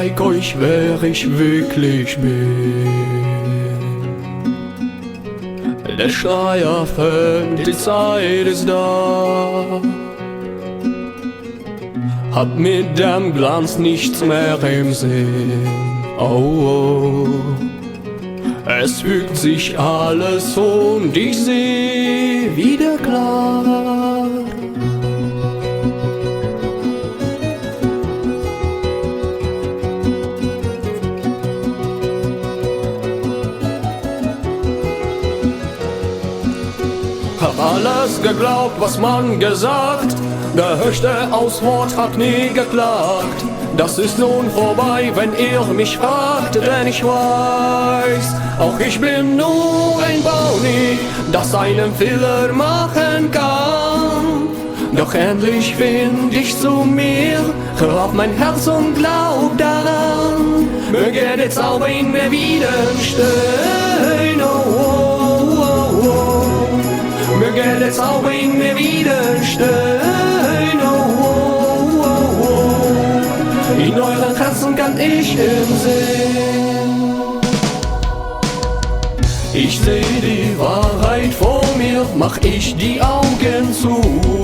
zeig euch, wer ich wirklich bin. Der Schleier fällt, die Zeit ist da. Hab mit dem Glanz nichts mehr im Sinn. Oh, oh. Es fügt sich alles und ich seh wieder klar. Hab alles geglaubt, was man gesagt, der höchste Auswort hat nie geklagt. Das ist nun vorbei, wenn ihr mich fragt, denn ich weiß, auch ich bin nur ein Bauni, das einen Fehler machen kann. Doch endlich find ich zu mir, hör auf mein Herz und glaub daran. Möge der Zauber in mir widerstehen, oh, oh, oh, oh. Möge der Zauber in mir widerstehen, oh, oh, oh, oh. In euren Herzen kann ich ihn sehen. Ich seh die Wahrheit vor mir, mach ich die Augen zu.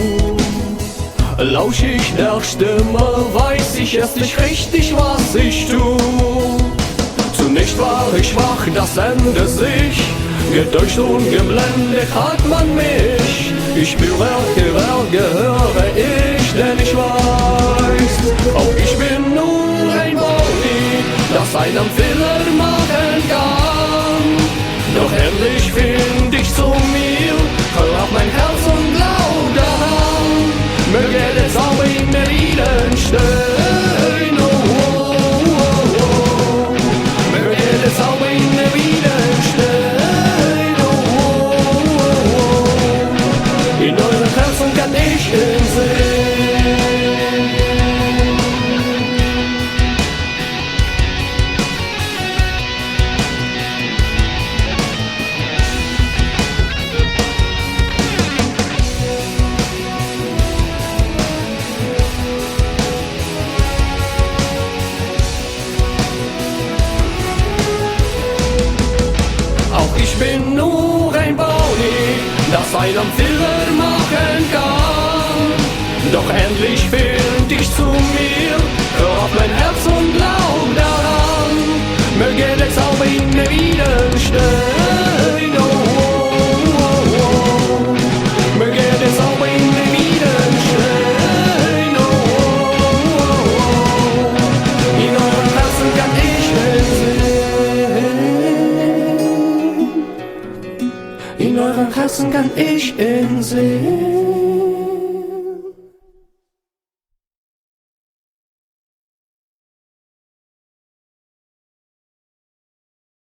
Lausch ich der Stimme, weiß ich erst nicht richtig, was ich tu. Zunächst war ich schwach, das Ende sich, getäuscht und geblendet hat man mich. Ich spür, wer gehöre ich, denn ich weiß, auch ich bin nur ein Boni, das einen Fehler machen kann. Doch endlich find ich zu mir, hör auf mein Herz und glaub daran. Möge der Zauber in mir widerstehen, oh, oh, oh, oh. Möge der Zauber in mir widerstehen, oh, oh, oh, oh. In euren Herzen kann ich ihn sehen. Ich bin nur ein Bauni, das einen Fehler machen kann. Doch endlich find ich zu mir, hör auf mein Herz und glaub daran. Möge der Zauber in mir widerstehen, oh, oh, oh, oh. Möge der Zauber in mir widerstehen, oh, oh, oh, oh. In euren Herzen kann ich ihn sehen. In euren Herzen kann ich ihn sehen.